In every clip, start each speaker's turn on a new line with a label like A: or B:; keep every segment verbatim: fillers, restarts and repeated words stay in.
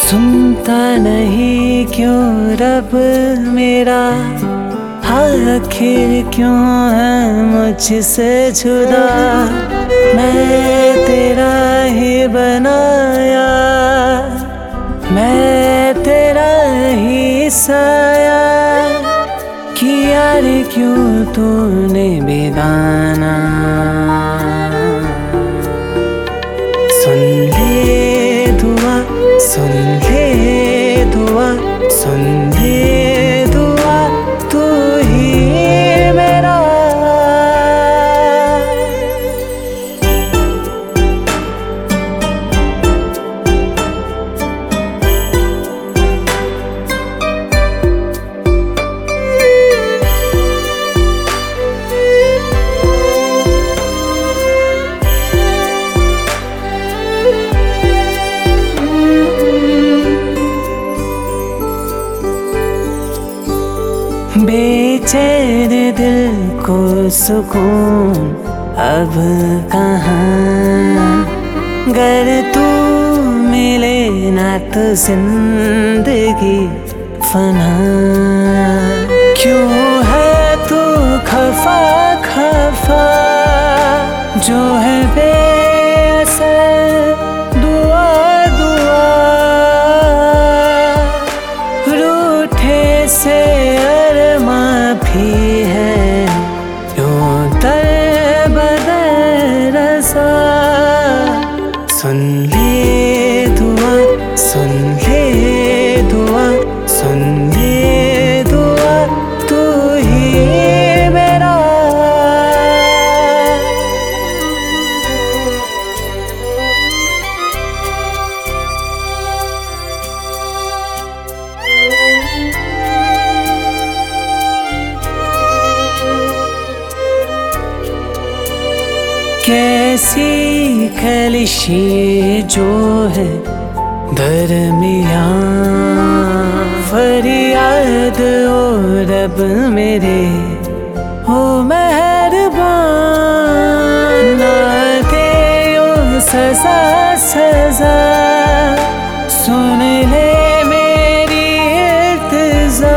A: सुनता नहीं क्यों रब मेरा, आखिर क्यों है मुझसे जुदा। मैं तेरा ही बनाया, मैं तेरा ही साया, किया रे क्यों तूने बेगाना। सुन ले दुआ, सुन ले दुआ, सुन ले दुआ, तू ही मेरा। बेचैन दिल को सुकून अब कहाँ, गर तू मिले ना तो जिंदगी फना। क्यों है तू खफा खफा, जो है बेअसर दुआ दुआ। रूठे से भी है यूं दर बदर रसा। सुन ले दुआ, सुन ले दुआ, सुन ले दुआ, तू ही मेरा। कैसी कलिशी जो है दरमियाँ, फरियाद ओ रब मेरे हो मेहरबान। ना दे ओ सजा सजा, सुन ले मेरी इल्तिजा।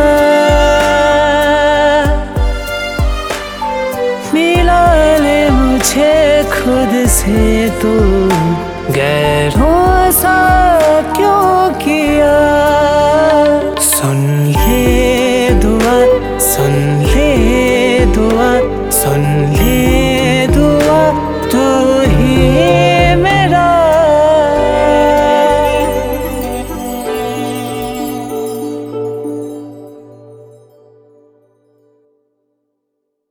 A: मिला ले मुझे खुद से तू गैरों सा।